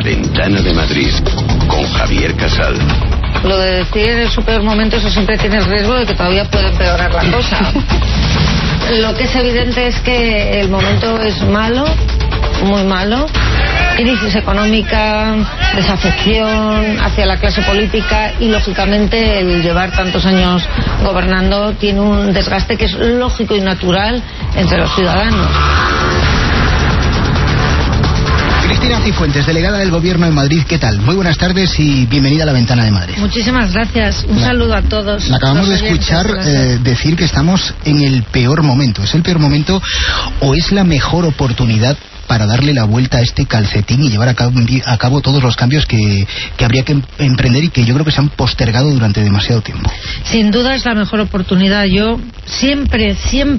La Ventana de Madrid, con Javier Casal. Lo de decir en su peor momento, eso siempre tiene el riesgo de que todavía pueda empeorar la cosa. Lo que es evidente es que el momento es malo, muy malo. Crisis económica, desafección hacia la clase política y, lógicamente, el llevar tantos años gobernando tiene un desgaste que es lógico y natural entre los ciudadanos. Cristina Cifuentes, delegada del Gobierno en Madrid, ¿qué tal? Muy buenas tardes y bienvenida a La Ventana de Madrid. Muchísimas gracias. Un saludo a todos. La acabamos de escuchar decir que estamos en el peor momento. ¿Es el peor momento o es la mejor oportunidad para darle la vuelta a este calcetín y llevar a cabo todos los cambios que habría que emprender y que yo creo que se han postergado durante demasiado tiempo? Sin duda es la mejor oportunidad. Yo siempre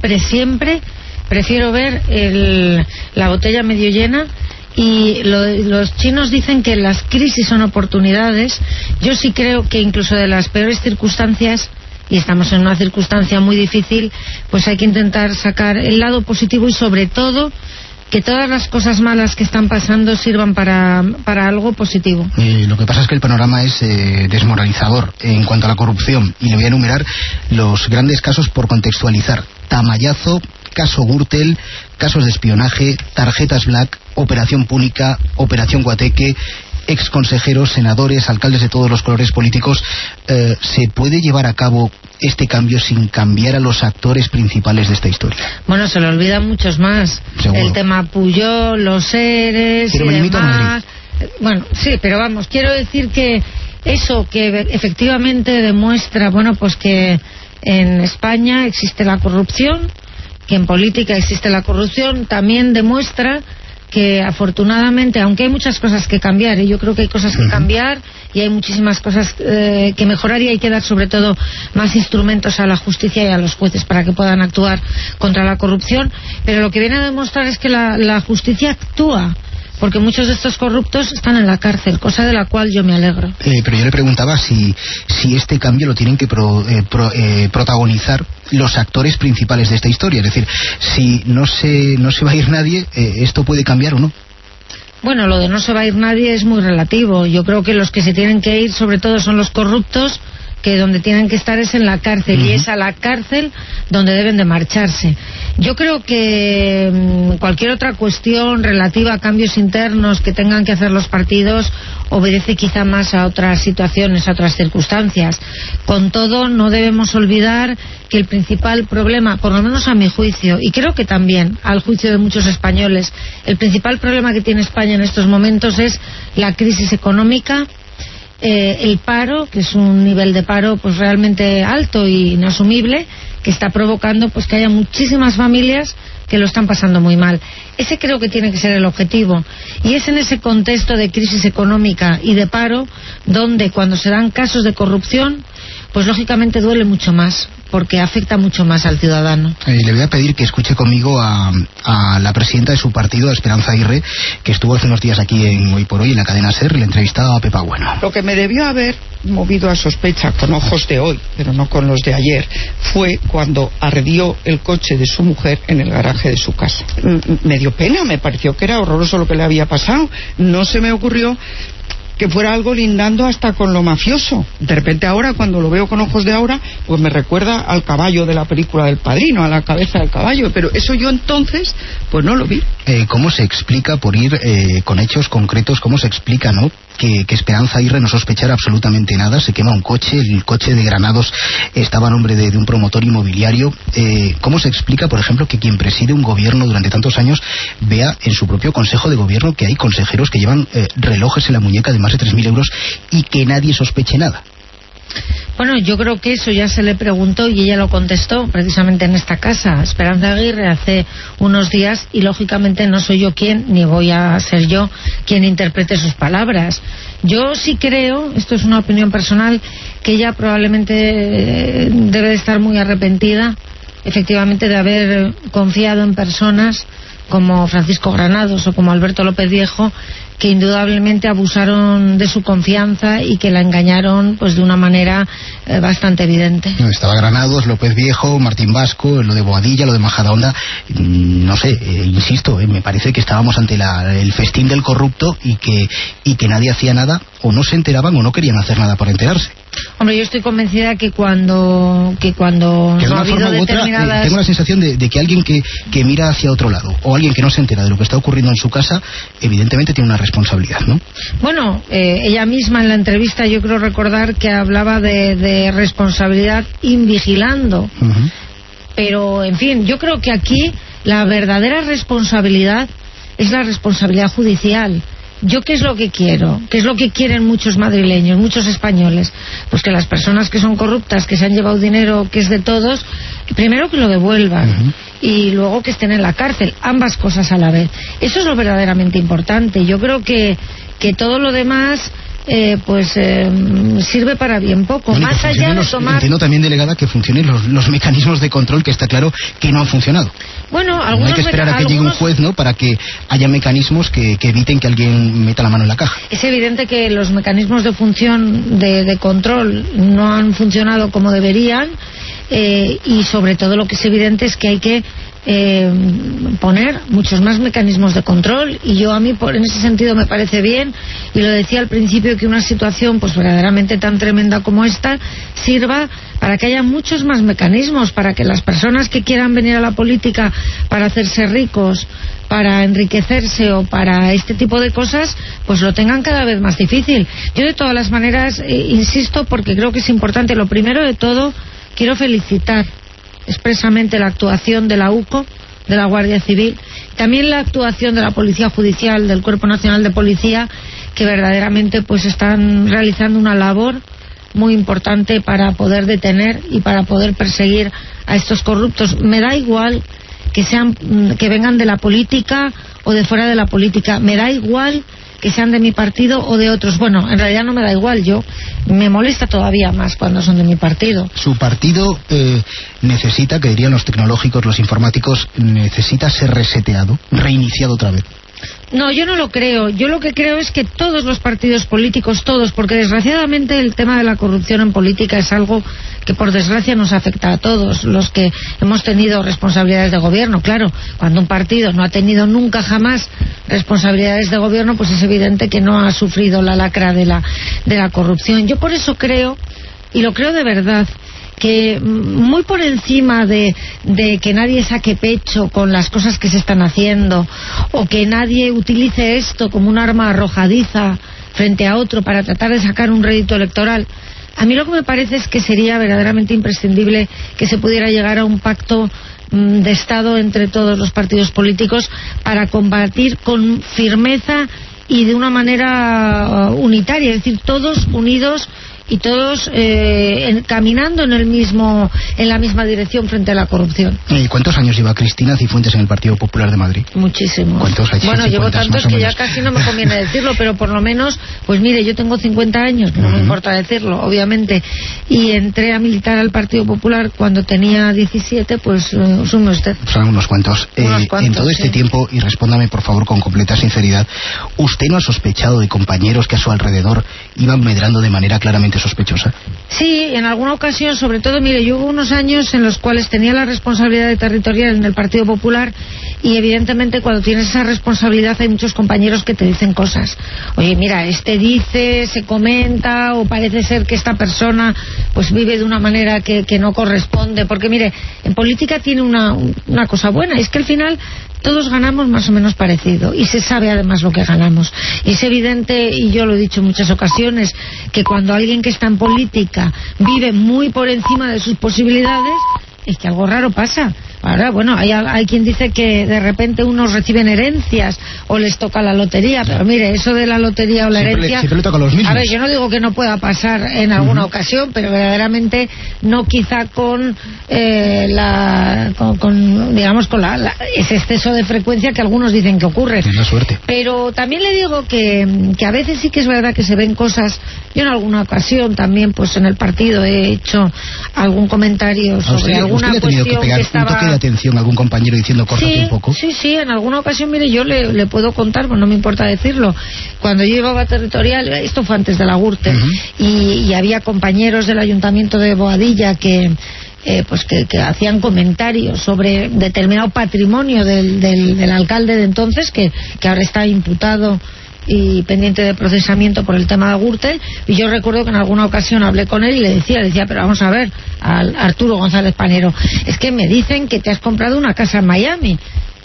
prefiero ver la botella medio llena. Y los chinos dicen que las crisis son oportunidades. Yo sí creo que incluso de las peores circunstancias, y estamos en una circunstancia muy difícil, pues hay que intentar sacar el lado positivo y, sobre todo, que todas las cosas malas que están pasando sirvan para algo positivo. Lo que pasa es que el panorama es desmoralizador en cuanto a la corrupción, y le voy a enumerar los grandes casos por contextualizar: Tamayazo, caso Gürtel, casos de espionaje, tarjetas Black, Operación Púnica, Operación Guateque, exconsejeros, senadores, alcaldes de todos los colores políticos. ¿Se puede llevar a cabo este cambio sin cambiar a los actores principales de esta historia? Bueno, se le olvidan muchos más. Seguro. El tema Pujol, los ERES, pero me limito a Madrid. Bueno, sí, pero vamos, quiero decir que eso que efectivamente demuestra, bueno, pues que en España existe la corrupción, que en política existe la corrupción, también demuestra que, afortunadamente, aunque hay muchas cosas que cambiar, y yo creo que hay cosas que cambiar y hay muchísimas cosas que mejorar, y hay que dar sobre todo más instrumentos a la justicia y a los jueces para que puedan actuar contra la corrupción, pero lo que viene a demostrar es que la justicia actúa, porque muchos de estos corruptos están en la cárcel, cosa de la cual yo me alegro. Pero yo le preguntaba si este cambio lo tienen que protagonizar los actores principales de esta historia. Es decir, si no se va a ir nadie, ¿esto puede cambiar o no? Bueno, lo de no se va a ir nadie es muy relativo. Yo creo que los que se tienen que ir sobre todo son los corruptos, que donde tienen que estar es en la cárcel, y es a la cárcel donde deben de marcharse. Yo creo que cualquier otra cuestión relativa a cambios internos que tengan que hacer los partidos obedece quizá más a otras situaciones, a otras circunstancias. Con todo, no debemos olvidar que el principal problema, por lo menos a mi juicio, y creo que también al juicio de muchos españoles, el principal problema que tiene España en estos momentos es la crisis económica, el paro, que es un nivel de paro pues realmente alto y inasumible, que está provocando pues que haya muchísimas familias que lo están pasando muy mal. Ese creo que tiene que ser el objetivo, y es en ese contexto de crisis económica y de paro donde, cuando se dan casos de corrupción, pues lógicamente duele mucho más, porque afecta mucho más al ciudadano. Le voy a pedir que escuche conmigo a la presidenta de su partido, Esperanza Aguirre, que estuvo hace unos días aquí en Hoy por Hoy, en la cadena SER, y le entrevistaba a Pepa Bueno. Lo que me debió haber movido a sospecha, con ojos de hoy, pero no con los de ayer, fue cuando ardió el coche de su mujer en el garaje de su casa. Me dio pena, me pareció que era horroroso lo que le había pasado. No se me ocurrió que fuera algo lindando hasta con lo mafioso. De repente ahora, cuando lo veo con ojos de ahora, pues me recuerda al caballo de la película del Padrino, a la cabeza del caballo, pero eso yo entonces pues no lo vi. ¿Cómo se explica, por ir con hechos concretos, cómo se explica, no, que Esperanza Aguirre no sospechara absolutamente nada? Se quema un coche, el coche de Granados estaba a nombre de un promotor inmobiliario. ¿Cómo se explica, por ejemplo, que quien preside un gobierno durante tantos años vea en su propio consejo de gobierno que hay consejeros que llevan relojes en la muñeca de más de 3.000 euros y que nadie sospeche nada? Bueno, yo creo que eso ya se le preguntó y ella lo contestó precisamente en esta casa, Esperanza Aguirre, hace unos días, y lógicamente no soy yo quien, ni voy a ser yo quien interprete sus palabras. Yo sí creo, esto es una opinión personal, que ella probablemente debe de estar muy arrepentida, efectivamente, de haber confiado en personas como Francisco Granados o como Alberto López Viejo, que indudablemente abusaron de su confianza y que la engañaron pues de una manera bastante evidente. Estaba Granados, López Viejo, Martín Vasco, lo de Boadilla, lo de Majadahonda, no sé, insisto, me parece que estábamos ante el festín del corrupto y que nadie hacía nada, o no se enteraban o no querían hacer nada por enterarse. Hombre, yo estoy convencida que cuando no ha habido determinadas... tengo la sensación de que alguien que mira hacia otro lado, o alguien que no se entera de lo que está ocurriendo en su casa, evidentemente tiene una responsabilidad, ¿no? Bueno, ella misma en la entrevista, yo creo recordar que hablaba de responsabilidad invigilando. Uh-huh. Pero, en fin, yo creo que aquí la verdadera responsabilidad es la responsabilidad judicial. ¿Yo qué es lo que quiero? ¿Qué es lo que quieren muchos madrileños, muchos españoles? Pues que las personas que son corruptas, que se han llevado dinero que es de todos, primero que lo devuelvan. Uh-huh. Y luego que estén en la cárcel, ambas cosas a la vez. Eso es lo verdaderamente importante. Yo creo que todo lo demás sirve para bien poco. Bueno, más allá de tomar... Entiendo también, delegada, que funcionen los mecanismos de control, que está claro que no han funcionado. Bueno, no hay que esperar a que llegue un juez, ¿no?, para que haya mecanismos que eviten que alguien meta la mano en la caja. Es evidente que los mecanismos de función de control no han funcionado como deberían, y sobre todo lo que es evidente es que hay que poner muchos más mecanismos de control, y a mí en ese sentido me parece bien, y lo decía al principio, que una situación pues verdaderamente tan tremenda como esta sirva para que haya muchos más mecanismos, para que las personas que quieran venir a la política para hacerse ricos, para enriquecerse o para este tipo de cosas, pues lo tengan cada vez más difícil. Yo de todas las maneras insisto, porque creo que es importante. Lo primero de todo, quiero felicitar expresamente la actuación de la UCO, de la Guardia Civil, también la actuación de la Policía Judicial, del Cuerpo Nacional de Policía, que verdaderamente pues están realizando una labor muy importante para poder detener y para poder perseguir a estos corruptos. Me da igual que vengan de la política o de fuera de la política, me da igual que sean de mi partido o de otros. Bueno, en realidad no me da igual, me molesta todavía más cuando son de mi partido. Su partido necesita, que dirían los tecnológicos, los informáticos, necesita ser reseteado, reiniciado otra vez. No, yo no lo creo. Yo lo que creo es que todos los partidos políticos, todos, porque desgraciadamente el tema de la corrupción en política es algo que por desgracia nos afecta a todos los que hemos tenido responsabilidades de gobierno. Claro, cuando un partido no ha tenido nunca jamás responsabilidades de gobierno, pues es evidente que no ha sufrido la lacra de la corrupción. Yo por eso creo, y lo creo de verdad, que muy por encima de que nadie saque pecho con las cosas que se están haciendo, o que nadie utilice esto como un arma arrojadiza frente a otro para tratar de sacar un rédito electoral, a mí lo que me parece es que sería verdaderamente imprescindible que se pudiera llegar a un pacto de Estado entre todos los partidos políticos para combatir con firmeza y de una manera unitaria, es decir, todos unidos y todos caminando en la misma dirección frente a la corrupción. ¿Y cuántos años lleva Cristina Cifuentes en el Partido Popular de Madrid? Muchísimos. ¿Cuántos años? Bueno, llevo tantos que ya casi no me conviene decirlo, pero por lo menos, pues mire, yo tengo 50 años, no me importa decirlo, obviamente, y entré a militar al Partido Popular cuando tenía 17, pues sume usted. Son unos cuantos. En todo este tiempo, y respóndame por favor con completa sinceridad, ¿usted no ha sospechado de compañeros que a su alrededor iban medrando de manera claramente sospechosa? Sí, en alguna ocasión, sobre todo, mire, yo hubo unos años en los cuales tenía la responsabilidad de territorial en el Partido Popular, y evidentemente cuando tienes esa responsabilidad hay muchos compañeros que te dicen cosas. Oye, mira, dice, se comenta, o parece ser que esta persona pues vive de una manera que no corresponde, porque mire, en política tiene una cosa buena, es que al final todos ganamos más o menos parecido, y se sabe además lo que ganamos. Y es evidente, y yo lo he dicho en muchas ocasiones, que cuando alguien que está en política vive muy por encima de sus posibilidades, es que algo raro pasa. Ahora, bueno, hay quien dice que de repente unos reciben herencias o les toca la lotería, pero mire, eso de la lotería o la herencia, siempre le toca a los mismos. A ver, yo no digo que no pueda pasar en alguna ocasión, pero verdaderamente no quizá con ese exceso de frecuencia que algunos dicen que ocurre. Tiene suerte. Pero también le digo que a veces sí que es verdad que se ven cosas. Yo en alguna ocasión también, pues en el partido he hecho algún comentario sobre alguna cuestión que estaba de atención a algún compañero diciendo córtate un poco? Sí, en alguna ocasión, mire, yo le puedo contar, pues no me importa decirlo. Cuando yo llevaba territorial, esto fue antes de la Gürtel, y había compañeros del Ayuntamiento de Boadilla que hacían comentarios sobre determinado patrimonio del alcalde de entonces, que ahora está imputado y pendiente de procesamiento por el tema de Gürtel, y yo recuerdo que en alguna ocasión hablé con él y le decía, pero vamos a ver, al Arturo González Panero, es que me dicen que te has comprado una casa en Miami.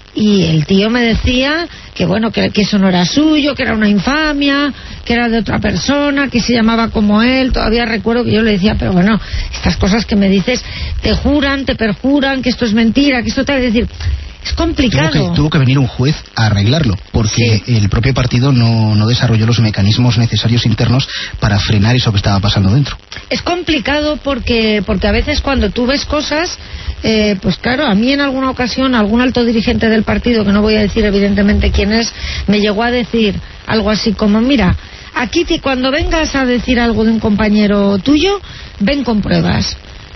Y el tío me decía que bueno, que eso no era suyo, que era una infamia, que era de otra persona, que se llamaba como él. Todavía recuerdo que yo le decía, pero bueno, estas cosas que me dices, te juran, te perjuran que esto es mentira, que esto te... Es decir, es complicado. Tuvo que venir un juez a arreglarlo, porque el propio partido no desarrolló los mecanismos necesarios internos para frenar eso que estaba pasando dentro. Es complicado porque a veces cuando tú ves cosas, pues claro, a mí en alguna ocasión algún alto dirigente del partido, que no voy a decir evidentemente quién es, me llegó a decir algo así como, mira, aquí cuando vengas a decir algo de un compañero tuyo, ven con pruebas.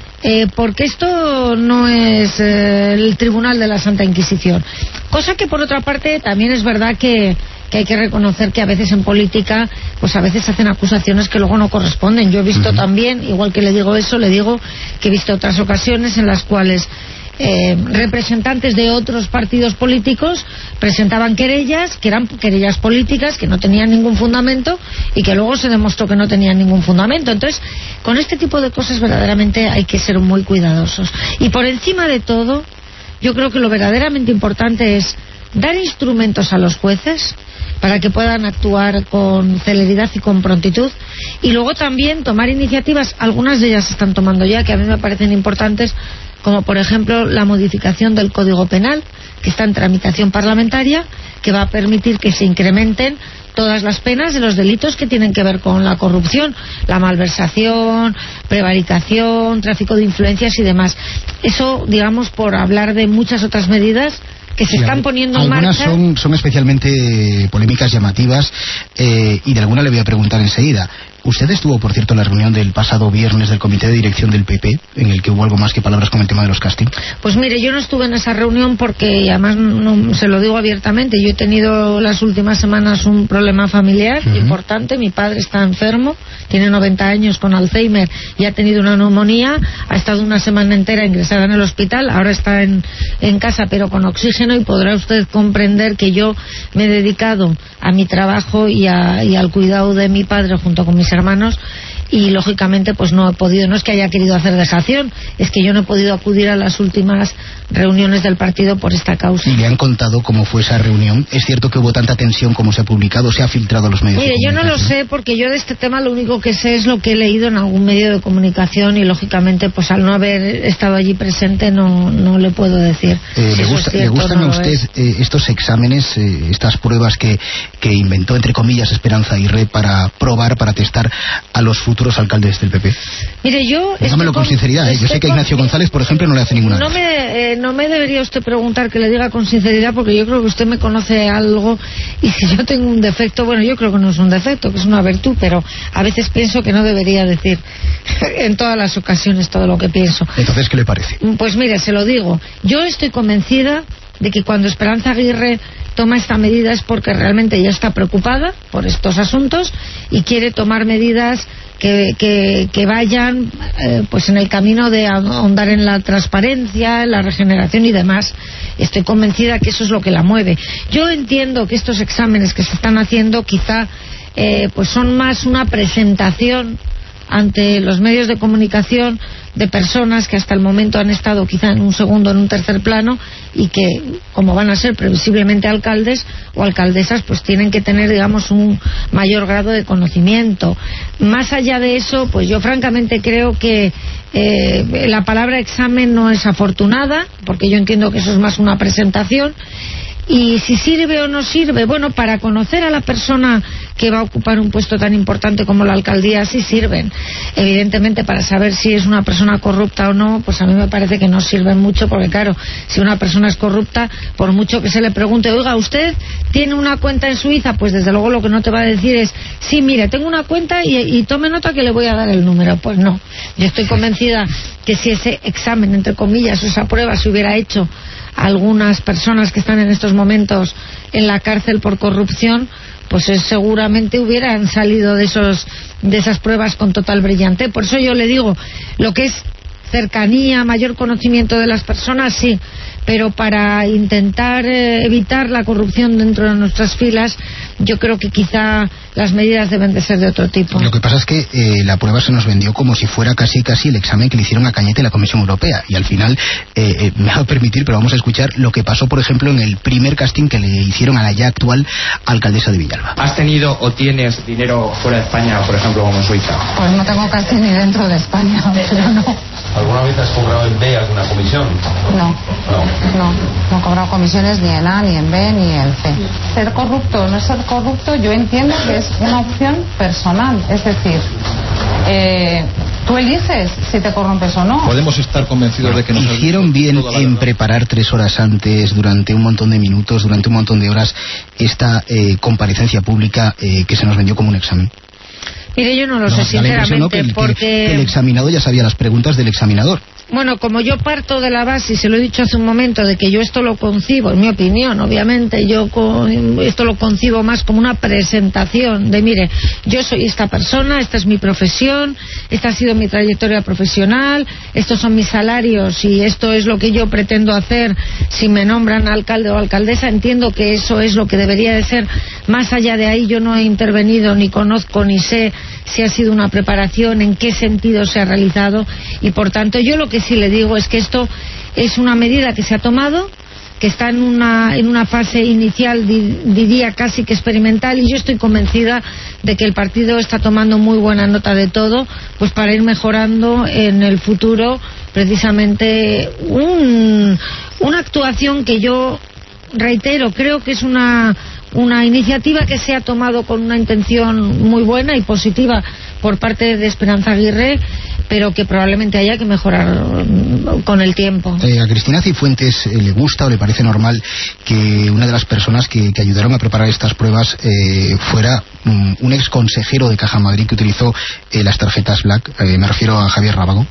Porque esto no es el tribunal de la Santa Inquisición. Cosa que por otra parte también es verdad que hay que reconocer que a veces en política pues a veces hacen acusaciones que luego no corresponden. Yo he visto también, igual que le digo eso, le digo que he visto otras ocasiones en las cuales representantes de otros partidos políticos presentaban querellas que eran querellas políticas, que no tenían ningún fundamento y que luego se demostró que no tenían ningún fundamento. Entonces, con este tipo de cosas verdaderamente hay que ser muy cuidadosos. Y por encima de todo, yo creo que lo verdaderamente importante es dar instrumentos a los jueces para que puedan actuar con celeridad y con prontitud, y luego también tomar iniciativas. Algunas de ellas se están tomando ya, que a mí me parecen importantes, como por ejemplo la modificación del Código Penal, que está en tramitación parlamentaria, que va a permitir que se incrementen todas las penas de los delitos que tienen que ver con la corrupción, la malversación, prevaricación, tráfico de influencias y demás. Eso, digamos, por hablar de muchas otras medidas que se están poniendo en marcha. Algunas son especialmente polémicas, llamativas, y de alguna le voy a preguntar enseguida. Usted estuvo, por cierto, en la reunión del pasado viernes del Comité de Dirección del PP, en el que hubo algo más que palabras con el tema de los castings. Pues mire, yo no estuve en esa reunión porque, además, no, se lo digo abiertamente, yo he tenido las últimas semanas un problema familiar importante. Mi padre está enfermo, tiene 90 años con Alzheimer y ha tenido una neumonía, ha estado una semana entera ingresada en el hospital, ahora está en casa pero con oxígeno, y podrá usted comprender que yo me he dedicado a mi trabajo y al cuidado de mi padre junto con mis hermanos, y lógicamente pues no he podido, no es que haya querido hacer dejación, es que yo no he podido acudir a las últimas reuniones del partido por esta causa. ¿Y le han contado cómo fue esa reunión? ¿Es cierto que hubo tanta tensión como se ha publicado, se ha filtrado a los medios? Mire, yo no lo sé, porque yo de este tema lo único que sé es lo que he leído en algún medio de comunicación, y lógicamente pues al no haber estado allí presente no le puedo decir. ¿Le gustan a usted estos exámenes, estas pruebas que inventó, entre comillas, Esperanza Aguirre para probar, para testar a los futuros alcaldes del PP? Mire, yo... Dígamelo con sinceridad, yo sé que Ignacio González, por ejemplo, no le hace ninguna no me debería usted preguntar que le diga con sinceridad, porque yo creo que usted me conoce algo, y si yo tengo un defecto, bueno, yo creo que no es un defecto, que es una virtud, pero a veces pienso que no debería decir en todas las ocasiones todo lo que pienso. Entonces, ¿qué le parece? Pues mire, se lo digo, yo estoy convencida de que cuando Esperanza Aguirre toma esta medida es porque realmente ya está preocupada por estos asuntos y quiere tomar medidas que vayan pues en el camino de ahondar en la transparencia, en la regeneración y demás. Estoy convencida que eso es lo que la mueve. Yo entiendo que estos exámenes que se están haciendo quizá pues son más una presentación ante los medios de comunicación de personas que hasta el momento han estado quizá en un segundo, en un tercer plano, y que, como van a ser previsiblemente alcaldes o alcaldesas, pues tienen que tener, digamos, un mayor grado de conocimiento. Más allá de eso, pues yo francamente creo que la palabra examen no es afortunada, porque yo entiendo que eso es más una presentación. Y si sirve o no sirve, bueno, para conocer a la persona que va a ocupar un puesto tan importante como la alcaldía sí sirven. Evidentemente, para saber si es una persona corrupta o no, pues a mí me parece que no sirven mucho, porque claro, si una persona es corrupta, por mucho que se le pregunte, oiga, ¿usted tiene una cuenta en Suiza? Pues desde luego lo que no te va a decir es, sí, mire, tengo una cuenta y tome nota que le voy a dar el número. Pues no, yo estoy convencida que si ese examen, entre comillas, o esa prueba se hubiera hecho a algunas personas que están en estos momentos en la cárcel por corrupción, pues seguramente hubieran salido de esas pruebas con total brillante. Por eso yo le digo, lo que es cercanía, mayor conocimiento de las personas, sí, pero para intentar evitar la corrupción dentro de nuestras filas, yo creo que quizá las medidas deben de ser de otro tipo. Lo que pasa es que la prueba se nos vendió como si fuera casi el examen que le hicieron a Cañete y la Comisión Europea, y al final, me va a permitir, pero vamos a escuchar lo que pasó, por ejemplo, en el primer casting que le hicieron a la ya actual alcaldesa de Villalba. ¿Has tenido o tienes dinero fuera de España, por ejemplo, como en Suiza? Pues no tengo casi ni dentro de España, pero no. ¿Alguna vez has cobrado en B alguna comisión? No he cobrado comisiones ni en A, ni en B, ni en C. Ser corrupto o no ser corrupto, yo entiendo que es una opción personal. Es decir, tú eliges si te corrompes o no. Podemos estar convencidos de que nos hicieron bien en preparar 3 horas antes, durante un montón de minutos, durante un montón de horas, esta comparecencia pública que se nos vendió como un examen. Mire, yo no lo sé, sinceramente, porque... que el examinado ya sabía las preguntas del examinador. Bueno, como yo parto de la base, y se lo he dicho hace un momento, de que yo esto lo concibo, en mi opinión, obviamente, esto lo concibo más como una presentación de, mire, yo soy esta persona, esta es mi profesión, esta ha sido mi trayectoria profesional, estos son mis salarios y esto es lo que yo pretendo hacer si me nombran alcalde o alcaldesa. Entiendo que eso es lo que debería de ser. Más allá de ahí, yo no he intervenido, ni conozco, ni sé si ha sido una preparación, en qué sentido se ha realizado, y por tanto yo lo que sí le digo es que esto es una medida que se ha tomado, que está en una fase inicial, diría casi que experimental, y yo estoy convencida de que el partido está tomando muy buena nota de todo, pues para ir mejorando en el futuro precisamente una actuación que yo reitero, creo que es una iniciativa que se ha tomado con una intención muy buena y positiva por parte de Esperanza Aguirre, pero que probablemente haya que mejorar con el tiempo. A Cristina Cifuentes le gusta o le parece normal que una de las personas que ayudaron a preparar estas pruebas fuera un ex consejero de Caja Madrid que utilizó las tarjetas Black. Me refiero a Javier Rábago.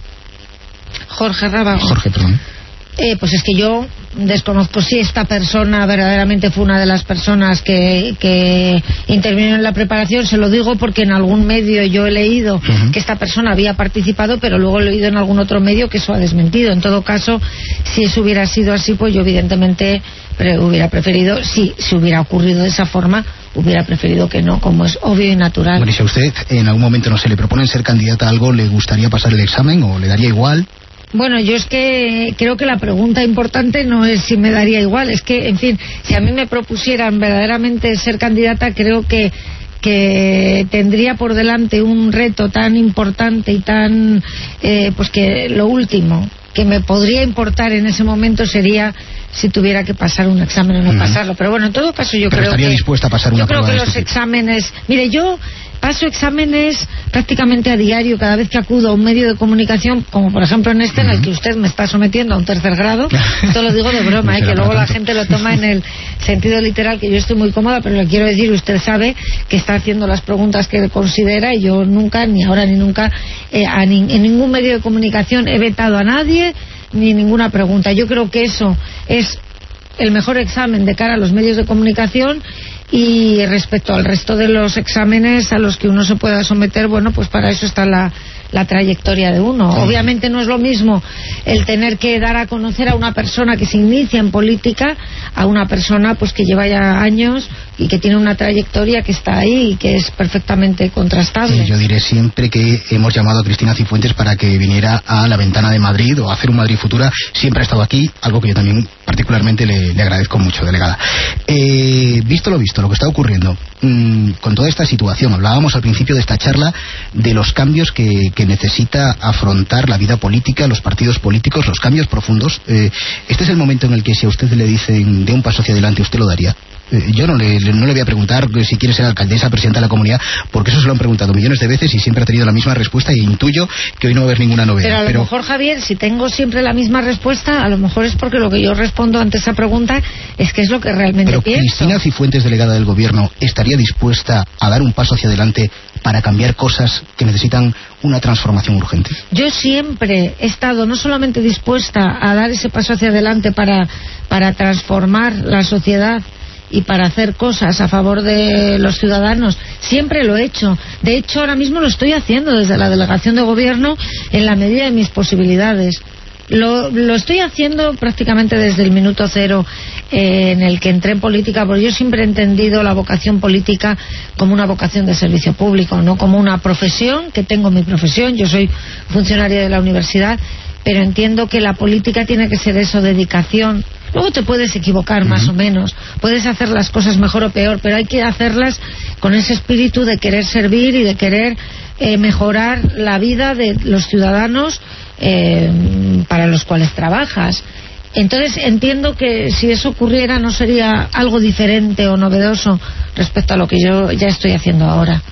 Jorge Rábago. Jorge, perdón. Pues es que yo desconozco si esta persona verdaderamente fue una de las personas que intervino en la preparación. Se lo digo porque en algún medio yo he leído que esta persona había participado, pero luego he leído en algún otro medio que eso ha desmentido. En todo caso, si eso hubiera sido así, pues yo evidentemente hubiera preferido, si se hubiera ocurrido de esa forma, hubiera preferido que no, como es obvio y natural. Bueno, y si a usted en algún momento no se le proponen ser candidata a algo, ¿le gustaría pasar el examen o le daría igual? Bueno, yo es que creo que la pregunta importante no es si me daría igual, es que, en fin, si a mí me propusieran verdaderamente ser candidata, creo que tendría por delante un reto tan importante y tan, pues que lo último que me podría importar en ese momento sería si tuviera que pasar un examen o no pasarlo. Pero bueno, en todo caso yo creo que... ¿Estaría dispuesta a pasar una prueba? Yo creo que los exámenes... Mire, yo paso exámenes prácticamente a diario cada vez que acudo a un medio de comunicación, como por ejemplo en este, en el que usted me está sometiendo a un 3er grado. Esto lo digo de broma, que luego la gente lo toma en el sentido literal, que yo estoy muy cómoda, pero le quiero decir, usted sabe que está haciendo las preguntas que considera, y yo nunca, ni ahora ni nunca, en ningún medio de comunicación he vetado a nadie ni ninguna pregunta. Yo creo que eso es el mejor examen de cara a los medios de comunicación. Y respecto al resto de los exámenes a los que uno se pueda someter, bueno, pues para eso está la trayectoria de uno. Obviamente no es lo mismo el tener que dar a conocer a una persona que se inicia en política a una persona pues que lleva ya años y que tiene una trayectoria que está ahí y que es perfectamente contrastable. Yo diré siempre que hemos llamado a Cristina Cifuentes para que viniera a la Ventana de Madrid o a hacer un Madrid Futura. Siempre ha estado aquí, algo que yo también particularmente le agradezco mucho, delegada. Visto lo visto, lo que está ocurriendo con toda esta situación, hablábamos al principio de esta charla de los cambios que necesita afrontar la vida política, los partidos políticos, los cambios profundos. Este es el momento en el que si a usted le dicen de un paso hacia adelante, ¿usted lo daría? Yo no le voy a preguntar si quiere ser alcaldesa, presidenta de la comunidad, porque eso se lo han preguntado millones de veces y siempre ha tenido la misma respuesta, y intuyo que hoy no va a haber ninguna novedad. Pero a lo mejor, Javier, si tengo siempre la misma respuesta, a lo mejor es porque lo que yo respondo ante esa pregunta es que es lo que realmente pienso. Cristina Cifuentes, delegada del Gobierno, ¿estaría dispuesta a dar un paso hacia adelante para cambiar cosas que necesitan una transformación urgente? Yo siempre he estado no solamente dispuesta a dar ese paso hacia adelante para transformar la sociedad y para hacer cosas a favor de los ciudadanos, siempre lo he hecho. De hecho, ahora mismo lo estoy haciendo desde la delegación de gobierno en la medida de mis posibilidades. Lo estoy haciendo prácticamente desde el minuto cero en el que entré en política, porque yo siempre he entendido la vocación política como una vocación de servicio público, no como una profesión, que tengo mi profesión, yo soy funcionaria de la universidad, pero entiendo que la política tiene que ser eso, dedicación. Luego te puedes equivocar más o menos, puedes hacer las cosas mejor o peor, pero hay que hacerlas con ese espíritu de querer servir y de querer mejorar la vida de los ciudadanos para los cuales trabajas. Entonces entiendo que si eso ocurriera no sería algo diferente o novedoso respecto a lo que yo ya estoy haciendo ahora.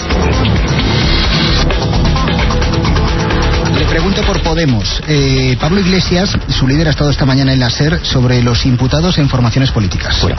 Pregunto por Podemos. Pablo Iglesias, su líder, ha estado esta mañana en la SER sobre los imputados en formaciones políticas. Fuera.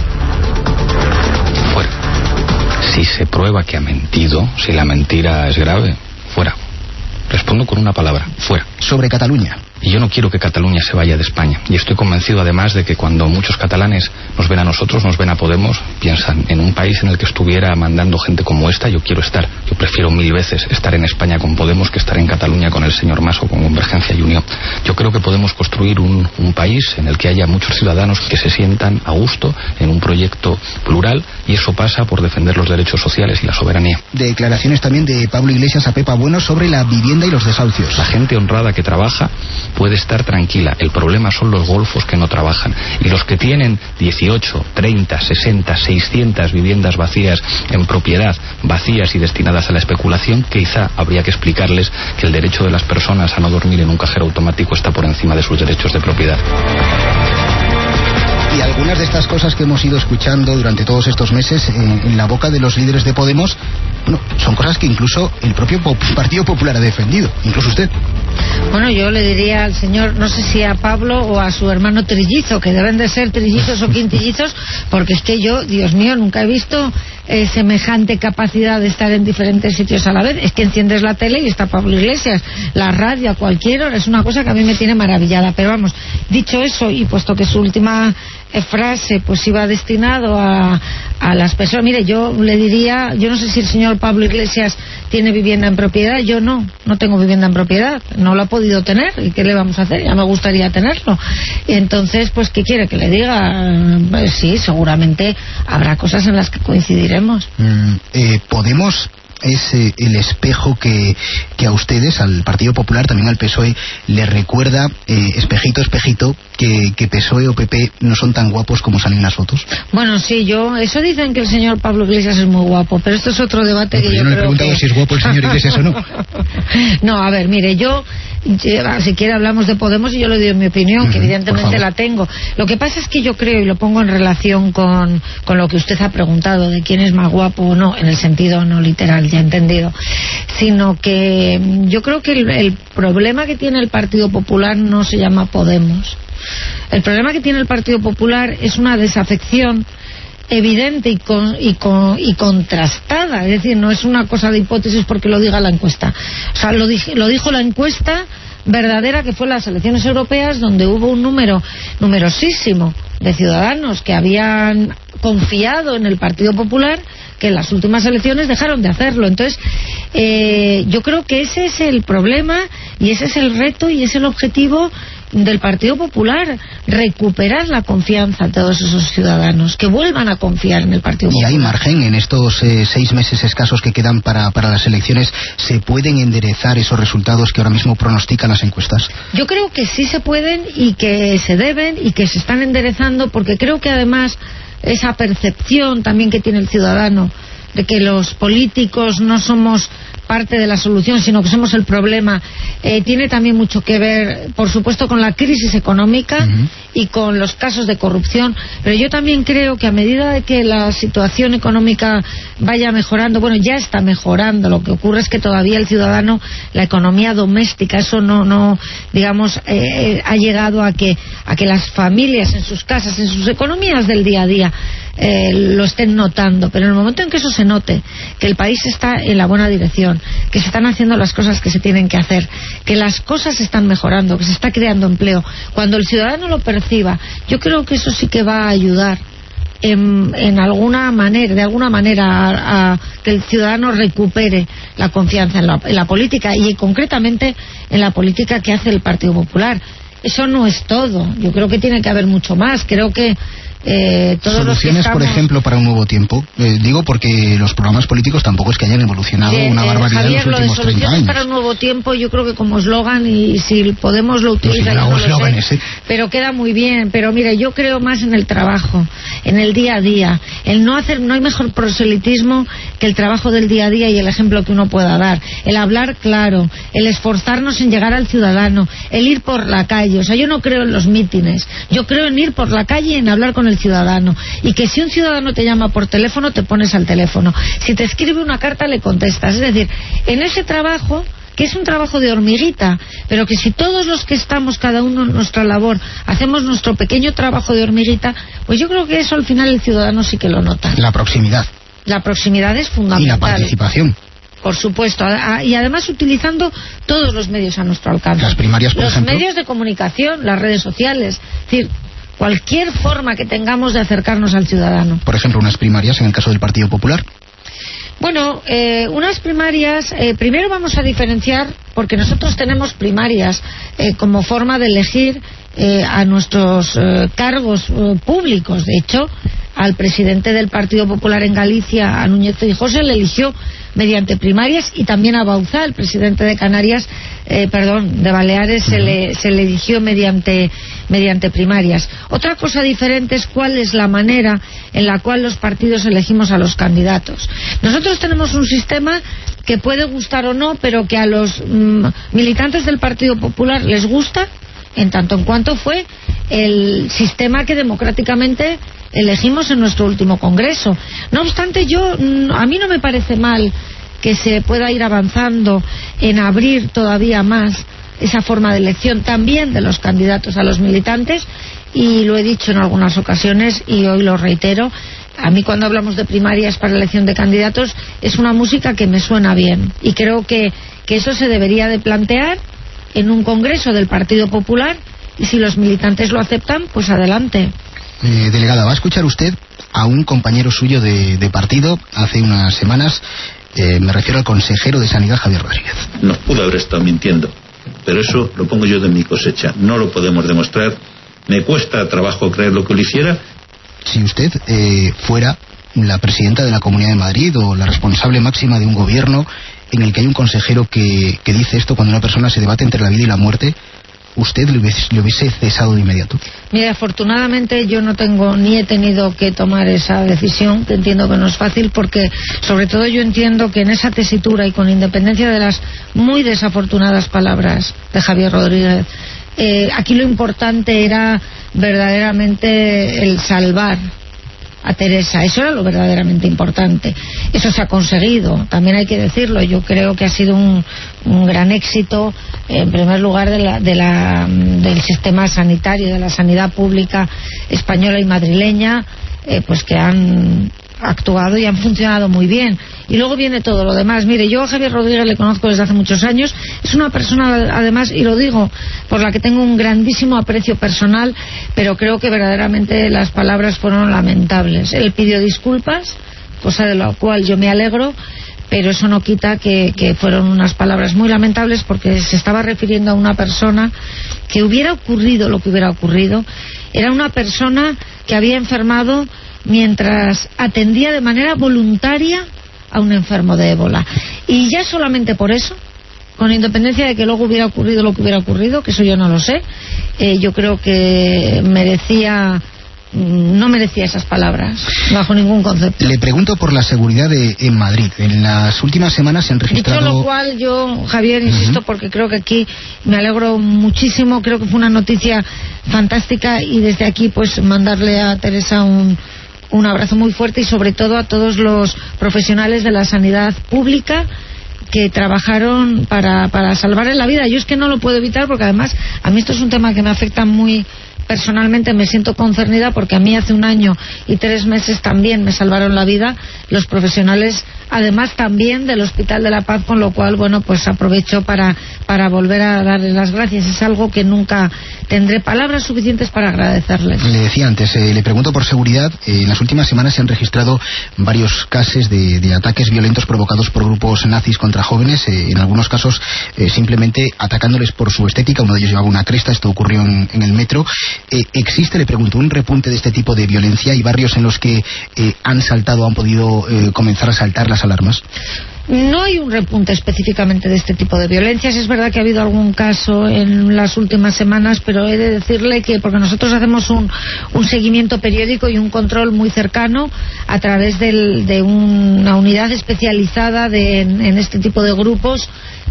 Si se prueba que ha mentido, si la mentira es grave, fuera. Respondo con una palabra, fuera. Sobre Cataluña. Y yo no quiero que Cataluña se vaya de España. Y estoy convencido además de que cuando muchos catalanes nos ven a nosotros, nos ven a Podemos, piensan en un país en el que estuviera mandando gente como esta, yo quiero estar. Yo prefiero 1000 veces estar en España con Podemos que estar en Cataluña con el señor Mas o con Convergencia y Unión. Yo creo que podemos construir un país en el que haya muchos ciudadanos que se sientan a gusto en un proyecto plural, y eso pasa por defender los derechos sociales y la soberanía. Declaraciones también de Pablo Iglesias a Pepa Bueno sobre la vivienda y los desahucios. La gente honrada que trabaja puede estar tranquila. El problema son los golfos que no trabajan. Y los que tienen 18, 30, 60, 600 viviendas vacías en propiedad, vacías y destinadas a la especulación, quizá habría que explicarles que el derecho de las personas a no dormir en un cajero automático está por encima de sus derechos de propiedad. Y algunas de estas cosas que hemos ido escuchando durante todos estos meses en la boca de los líderes de Podemos, bueno, son cosas que incluso el propio Partido Popular ha defendido, incluso usted. Bueno, yo le diría al señor, no sé si a Pablo o a su hermano trillizo, que deben de ser trillizos o quintillizos, porque es que yo, Dios mío, nunca he visto semejante capacidad de estar en diferentes sitios a la vez. Es que enciendes la tele y está Pablo Iglesias, la radio a cualquier hora, es una cosa que a mí me tiene maravillada. Pero vamos, dicho eso, y puesto que su última frase pues iba destinado a las personas, mire, yo le diría, yo no sé si el señor Pablo Iglesias tiene vivienda en propiedad, yo no tengo vivienda en propiedad, no lo ha podido tener, ¿y qué le vamos a hacer? Ya me gustaría tenerlo. Entonces, pues, ¿qué quiere que le diga? Pues sí, seguramente habrá cosas en las que coincidiremos. Podemos es el espejo que a ustedes, al Partido Popular, también al PSOE, le recuerda, espejito, espejito, que PSOE o PP no son tan guapos como salen en las fotos. Bueno, sí, eso dicen que el señor Pablo Iglesias es muy guapo, pero esto es otro debate que yo no le he preguntado si es guapo el señor Iglesias o no. No, a ver, mire, si quiere hablamos de Podemos y yo le doy mi opinión, que evidentemente la tengo. Lo que pasa es que yo creo, y lo pongo en relación con lo que usted ha preguntado, de quién es más guapo o no, en el sentido no literal, ya entendido, sino que yo creo que el problema que tiene el Partido Popular no se llama Podemos. El problema que tiene el Partido Popular es una desafección evidente y contrastada, es decir, no es una cosa de hipótesis porque lo diga la encuesta. O sea, lo dijo la encuesta verdadera, que fue las elecciones europeas, donde hubo un número numerosísimo de ciudadanos que habían confiado en el Partido Popular, que en las últimas elecciones dejaron de hacerlo. Entonces, yo creo que ese es el problema y ese es el reto y es el objetivo del Partido Popular, recuperar la confianza de todos esos ciudadanos, que vuelvan a confiar en el Partido Popular. ¿Y hay margen en estos 6 meses escasos que quedan para las elecciones? ¿Se pueden enderezar esos resultados que ahora mismo pronostican las encuestas? Yo creo que sí se pueden y que se deben y que se están enderezando, porque creo que además esa percepción también que tiene el ciudadano de que los políticos no somos parte de la solución, sino que somos el problema. Tiene también mucho que ver, por supuesto, con la crisis económica y con los casos de corrupción, pero yo también creo que a medida de que la situación económica vaya mejorando, bueno, ya está mejorando, lo que ocurre es que todavía el ciudadano, la economía doméstica, eso no digamos, ha llegado a que las familias en sus casas, en sus economías del día a día, lo estén notando, pero en el momento en que eso se note, que el país está en la buena dirección, que se están haciendo las cosas que se tienen que hacer, que las cosas se están mejorando, que se está creando empleo, cuando el ciudadano lo perciba, yo creo que eso sí que va a ayudar en alguna manera, de alguna manera, a que el ciudadano recupere la confianza en la política, y concretamente en la política que hace el Partido Popular. Eso no es todo, yo creo que tiene que haber mucho más. Creo que todos soluciones, los que estamos... por ejemplo, para un nuevo tiempo. Digo porque los programas políticos tampoco es que hayan evolucionado una barbaridad Javier, en los últimos 30 años. Para un nuevo tiempo, yo creo que como eslogan, y si Podemos lo utiliza, no sé, pero queda muy bien. Pero mire, yo creo más en el trabajo, en el día a día. No hay mejor proselitismo que el trabajo del día a día y el ejemplo que uno pueda dar. El hablar claro, el esforzarnos en llegar al ciudadano, el ir por la calle. O sea, yo no creo en los mítines, yo creo en ir por la calle y en hablar con el ciudadano, y que si un ciudadano te llama por teléfono, te pones al teléfono, si te escribe una carta, le contestas. Es decir, en ese trabajo, que es un trabajo de hormiguita, pero que si todos los que estamos, cada uno en nuestra labor, hacemos nuestro pequeño trabajo de hormiguita, pues yo creo que eso al final el ciudadano sí que lo nota. La proximidad es fundamental. Y la participación. Por supuesto, y además utilizando todos los medios a nuestro alcance. Las primarias, por ejemplo. Los medios de comunicación, las redes sociales, es decir, cualquier forma que tengamos de acercarnos al ciudadano. Por ejemplo, unas primarias en el caso del Partido Popular. Bueno, unas primarias, primero vamos a diferenciar, porque nosotros tenemos primarias como forma de elegir a nuestros cargos públicos. De hecho, al presidente del Partido Popular en Galicia, a Núñez Feijóo, se le eligió mediante primarias, y también a Bauzá, el presidente de Canarias, de Baleares, se le eligió mediante primarias. Otra cosa diferente es cuál es la manera en la cual los partidos elegimos a los candidatos. Nosotros tenemos un sistema que puede gustar o no, pero que a los militantes del Partido Popular les gusta, en tanto en cuanto fue el sistema que democráticamente elegimos en nuestro último congreso. No obstante, a mí no me parece mal que se pueda ir avanzando en abrir todavía más esa forma de elección también de los candidatos a los militantes, y lo he dicho en algunas ocasiones y hoy lo reitero. A mí, cuando hablamos de primarias para elección de candidatos, es una música que me suena bien, y creo que eso se debería de plantear en un congreso del Partido Popular, y si los militantes lo aceptan, pues adelante. Delegada, va a escuchar usted a un compañero suyo de partido hace unas semanas, me refiero al consejero de Sanidad, Javier Rodríguez. No, pudo haber estado mintiendo, pero eso lo pongo yo de mi cosecha, no lo podemos demostrar, me cuesta trabajo creer lo que lo hiciera. Si usted fuera la presidenta de la Comunidad de Madrid o la responsable máxima de un gobierno en el que hay un consejero que dice esto cuando una persona se debate entre la vida y la muerte, ¿usted le hubiese cesado de inmediato? Mire, afortunadamente yo no tengo ni he tenido que tomar esa decisión, que entiendo que no es fácil, porque sobre todo yo entiendo que en esa tesitura, y con independencia de las muy desafortunadas palabras de Javier Rodríguez, aquí lo importante era verdaderamente el salvar a Teresa. Eso era lo verdaderamente importante. Eso se ha conseguido, también hay que decirlo. Yo creo que ha sido un gran éxito, en primer lugar, del sistema sanitario, de la sanidad pública española y madrileña, pues que han actuado y han funcionado muy bien. Y luego viene todo lo demás. Mire, yo a Javier Rodríguez le conozco desde hace muchos años. Es una persona, además, y lo digo, por la que tengo un grandísimo aprecio personal, pero creo que verdaderamente las palabras fueron lamentables. Él pidió disculpas, cosa de la cual yo me alegro, pero eso no quita que fueron unas palabras muy lamentables, porque se estaba refiriendo a una persona que hubiera ocurrido lo que hubiera ocurrido. Era una persona que había enfermado mientras atendía de manera voluntaria a un enfermo de ébola, y ya solamente por eso, con independencia de que luego hubiera ocurrido lo que hubiera ocurrido, que eso yo no lo sé, yo creo que merecía no merecía esas palabras, bajo ningún concepto. Le pregunto por la seguridad en Madrid. En las últimas semanas se han registrado... Dicho lo cual, yo, Javier, insisto, porque creo que aquí me alegro muchísimo, creo que fue una noticia fantástica, y desde aquí pues mandarle a Teresa un abrazo muy fuerte, y sobre todo a todos los profesionales de la sanidad pública que trabajaron para salvarle la vida. Yo es que no lo puedo evitar, porque además a mí esto es un tema que me afecta muy personalmente, me siento concernida, porque a mí hace 1 año y 3 meses también me salvaron la vida los profesionales, además también del Hospital de la Paz, con lo cual, bueno, pues aprovecho para volver a darles las gracias. Es algo que nunca tendré palabras suficientes para agradecerles. Le decía antes, le pregunto por seguridad. En las últimas semanas se han registrado varios casos de ataques violentos provocados por grupos nazis contra jóvenes, en algunos casos simplemente atacándoles por su estética. Uno de ellos llevaba una cresta, esto ocurrió en el metro. ¿Existe, le pregunto, un repunte de este tipo de violencia? ¿Hay barrios en los que han saltado, han podido comenzar a saltar las alarmas? No hay un repunte específicamente de este tipo de violencias. Es verdad que ha habido algún caso en las últimas semanas, pero he de decirle que, porque nosotros hacemos un seguimiento periódico y un control muy cercano a través de una unidad especializada en este tipo de grupos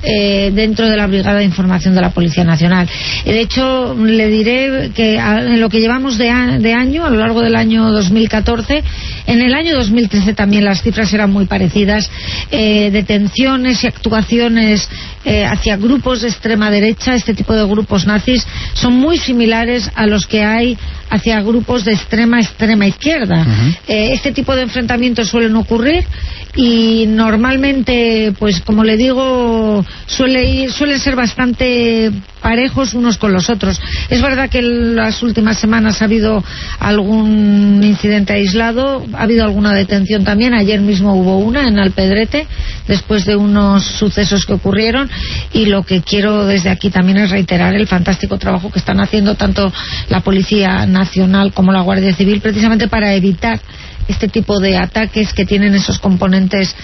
dentro de la Brigada de Información de la Policía Nacional. De hecho, le diré que en lo que llevamos de año, a lo largo del año 2014, en el año 2013 también las cifras eran muy parecidas. Detenciones y actuaciones hacia grupos de extrema derecha, este tipo de grupos nazis, son muy similares a los que hay hacia grupos de extrema izquierda. Este tipo de enfrentamientos suelen ocurrir, y normalmente, pues como le digo, suelen ser bastante parejos unos con los otros. Es verdad que en las últimas semanas ha habido algún incidente aislado, ha habido alguna detención también. Ayer mismo hubo una en Alpedrete, después de unos sucesos que ocurrieron, y lo que quiero desde aquí también es reiterar el fantástico trabajo que están haciendo tanto la Policía Nacional como la Guardia Civil, precisamente para evitar este tipo de ataques que tienen esos componentes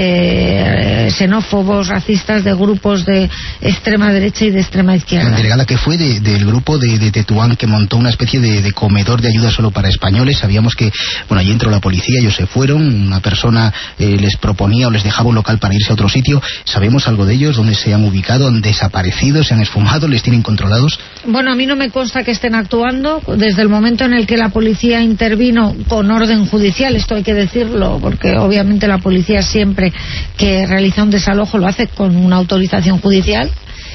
xenófobos, racistas, de grupos de extrema derecha y de extrema izquierda. Delegada, que fue del grupo de Tetuán, que montó una especie de comedor de ayuda solo para españoles. Sabíamos que, bueno, allí entró la policía, ellos se fueron, una persona les proponía o les dejaba un local para irse a otro sitio. ¿Sabemos algo de ellos? ¿Dónde se han ubicado? ¿Han desaparecido? ¿Se han esfumado? ¿Les tienen controlados? Bueno, a mí no me consta que estén actuando. Desde el momento en el que la policía intervino con orden judicial, esto hay que decirlo, porque obviamente la policía siempre que realiza un desalojo lo hace con una autorización judicial,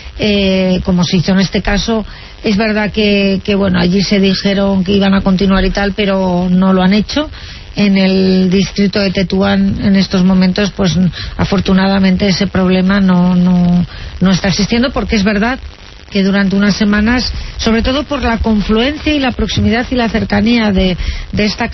como se hizo en este caso. Es verdad que bueno, allí se dijeron que iban a continuar y tal, pero no lo han hecho. En el distrito de Tetuán en estos momentos, pues afortunadamente ese problema no está existiendo, porque es verdad que durante unas semanas, sobre todo por la confluencia y la proximidad y la cercanía de esta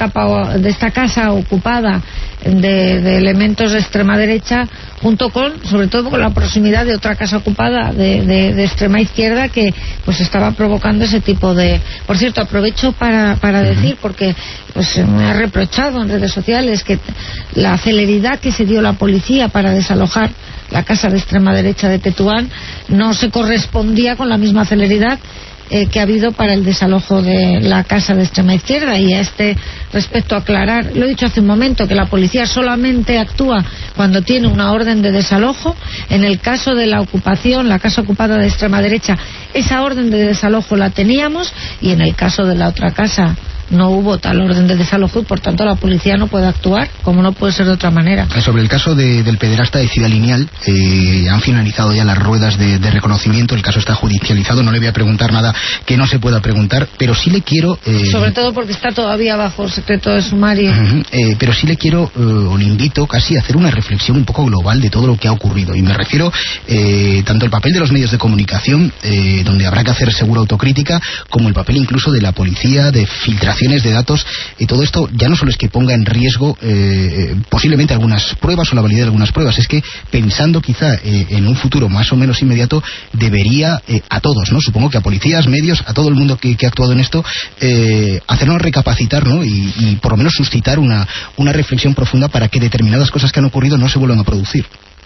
casa ocupada de elementos de extrema derecha, junto con, sobre todo con la proximidad de otra casa ocupada de extrema izquierda, que pues estaba provocando ese tipo de... Por cierto, aprovecho para decir, porque pues me ha reprochado en redes sociales que la celeridad que se dio la policía para desalojar la casa de extrema derecha de Tetuán no se correspondía con la misma celeridad que ha habido para el desalojo de la casa de extrema izquierda. Y a este respecto aclarar, lo he dicho hace un momento, que la policía solamente actúa cuando tiene una orden de desalojo. En el caso de la ocupación, la casa ocupada de extrema derecha, esa orden de desalojo la teníamos, y en el caso de la otra casa no hubo tal orden de desalojo, y por tanto la policía no puede actuar, como no puede ser de otra manera. Sobre el caso del pederasta de Ciudad Lineal, han finalizado ya las ruedas de reconocimiento, el caso está judicializado, no le voy a preguntar nada que no se pueda preguntar, pero sí le quiero... sobre todo porque está todavía bajo secreto de sumario. Pero sí le quiero, o le invito casi a hacer una reflexión un poco global de todo lo que ha ocurrido, y me refiero tanto el papel de los medios de comunicación, donde habrá que hacer segura autocrítica, como el papel incluso de la policía, de filtración de datos, y todo esto ya no solo es que ponga en riesgo posiblemente algunas pruebas o la validez de algunas pruebas, es que pensando quizá en un futuro más o menos inmediato, debería a todos, ¿no? Supongo que a policías, medios, a todo el mundo que ha actuado en esto, hacernos recapacitar, ¿no? Y por lo menos suscitar una reflexión profunda para que determinadas cosas que han ocurrido no se vuelvan a producir.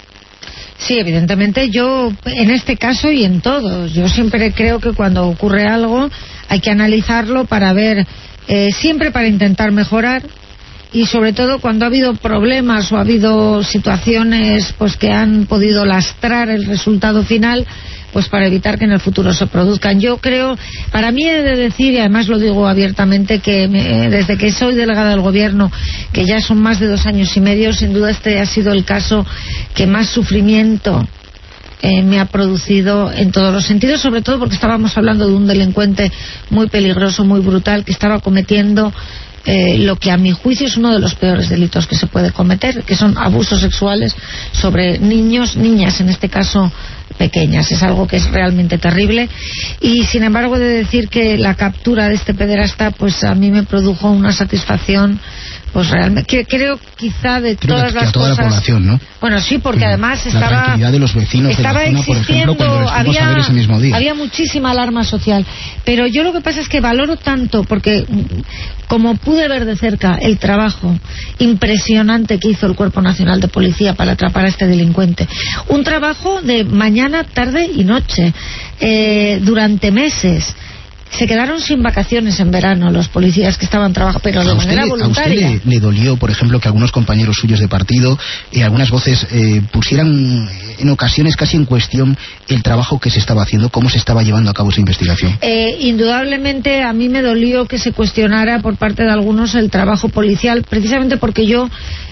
Sí, evidentemente, yo en este caso y en todos, yo siempre creo que cuando ocurre algo hay que analizarlo para ver siempre para intentar mejorar, y sobre todo cuando ha habido problemas o ha habido situaciones pues que han podido lastrar el resultado final, pues para evitar que en el futuro se produzcan. Yo creo, para mí he de decir, y además lo digo abiertamente, que desde que soy delegada del gobierno, que ya son más de 2 años y medio, sin duda este ha sido el caso que más sufrimiento me ha producido en todos los sentidos, sobre todo porque estábamos hablando de un delincuente muy peligroso, muy brutal, que estaba cometiendo lo que a mi juicio es uno de los peores delitos que se puede cometer, que son abusos sexuales sobre niños, niñas en este caso pequeñas. Es algo que es realmente terrible, y sin embargo he de decir que la captura de este pederasta pues a mí me produjo una satisfacción pues realmente, creo quizá de todas las toda cosas. La población, ¿no? Bueno, sí, porque además la tranquilidad de los vecinos de la zona, por ejemplo, cuando les fuimos a ver ese mismo día. Había muchísima alarma social, pero yo lo que pasa es que valoro tanto, porque como pude ver de cerca el trabajo impresionante que hizo el Cuerpo Nacional de Policía para atrapar a este delincuente, un trabajo de mañana, tarde y noche, durante meses. Se quedaron sin vacaciones en verano los policías que estaban trabajando, pero de manera voluntaria. ¿A usted le dolió, por ejemplo, que algunos compañeros suyos de partido, algunas voces, pusieran en ocasiones casi en cuestión el trabajo que se estaba haciendo, cómo se estaba llevando a cabo esa investigación? Indudablemente a mí me dolió que se cuestionara por parte de algunos el trabajo policial, precisamente porque yo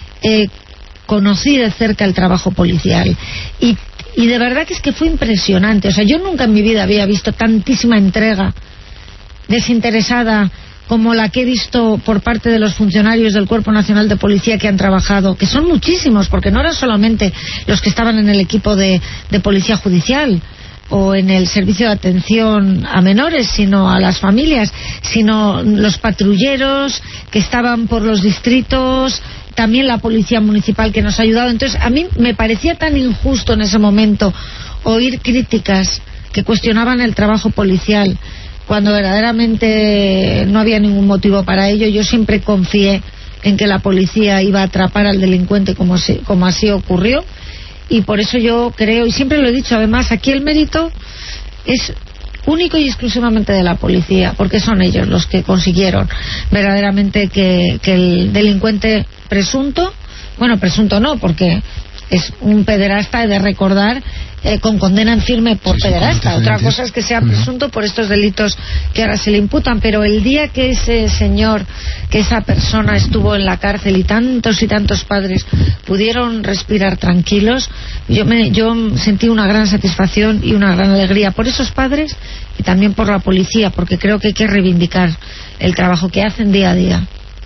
conocí de cerca el trabajo policial y de verdad que es que fue impresionante. O sea, yo nunca en mi vida había visto tantísima entrega desinteresada como la que he visto por parte de los funcionarios del Cuerpo Nacional de Policía que han trabajado, que son muchísimos, porque no eran solamente los que estaban en el equipo de Policía Judicial o en el servicio de atención a menores, sino a las familias, sino los patrulleros que estaban por los distritos, también la Policía Municipal que nos ha ayudado. Entonces a mí me parecía tan injusto en ese momento oír críticas que cuestionaban el trabajo policial cuando verdaderamente no había ningún motivo para ello. Yo siempre confié en que la policía iba a atrapar al delincuente como así ocurrió, y por eso yo creo, y siempre lo he dicho, además aquí el mérito es único y exclusivamente de la policía, porque son ellos los que consiguieron verdaderamente que el delincuente presunto, bueno, presunto no, porque es un pederasta, he de recordar, con condena en firme por pederasta. Otra cosa es que sea presunto por estos delitos que ahora se le imputan, pero el día que ese señor, que esa persona estuvo en la cárcel y tantos padres pudieron respirar tranquilos, yo sentí una gran satisfacción y una gran alegría por esos padres y también por la policía, porque creo que hay que reivindicar el trabajo que hacen día a día.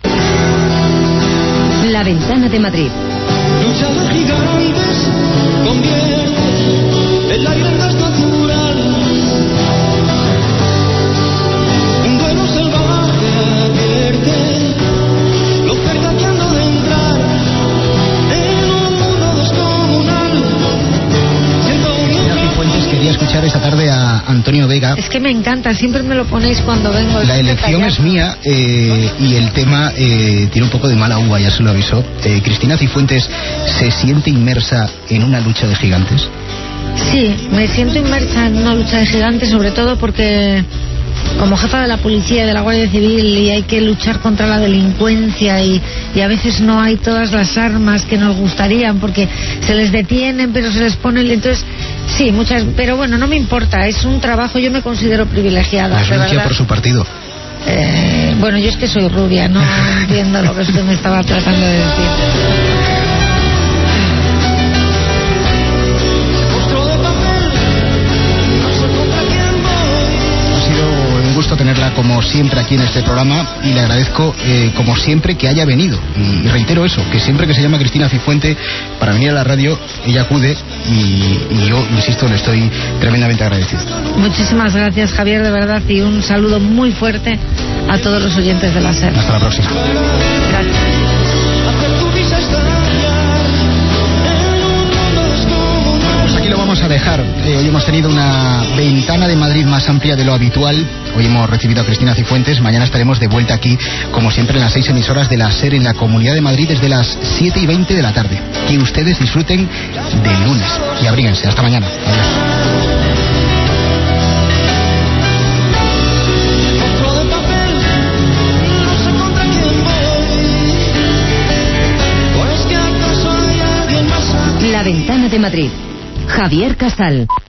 La Ventana de Madrid. Lucha de gigantes, convierte en la grandeza natural. Un duelo salvaje advierte lo cerca que ando de entrar en un mundo descomunal. Ignacio Fuentes quería escuchar esta tarde a Antonio Vega. Es que me encanta, siempre me lo ponéis cuando vengo. La elección es mía y el tema tiene un poco de mala uva, ya se lo avisó. Cristina Cifuentes se siente inmersa en una lucha de gigantes. Sí, me siento inmersa en una lucha de gigantes, sobre todo porque como jefa de la policía y de la Guardia Civil, y hay que luchar contra la delincuencia y a veces no hay todas las armas que nos gustarían porque se les detienen pero se les ponen, entonces sí, muchas, pero bueno, no me importa, es un trabajo, yo me considero privilegiada. ¿La lucha por su partido? Bueno, yo es que soy rubia, no entiendo lo que usted me estaba tratando de decir. Gusto tenerla como siempre aquí en este programa y le agradezco como siempre que haya venido y reitero eso, que siempre que se llama Cristina Cifuente para venir a la radio ella acude y yo insisto, le estoy tremendamente agradecido. Muchísimas gracias, Javier, de verdad, y un saludo muy fuerte a todos los oyentes de la SER. Hasta la próxima. Gracias. Aquí lo vamos a dejar. Hoy hemos tenido una ventana de Madrid más amplia de lo habitual. Hoy hemos recibido a Cristina Cifuentes. Mañana estaremos de vuelta aquí, como siempre, en las 6 emisoras de la SER en la Comunidad de Madrid desde las 7:20 de la tarde. Que ustedes disfruten del lunes y abríguense. Hasta mañana. Adiós. Comunidad de Madrid. Javier Casal.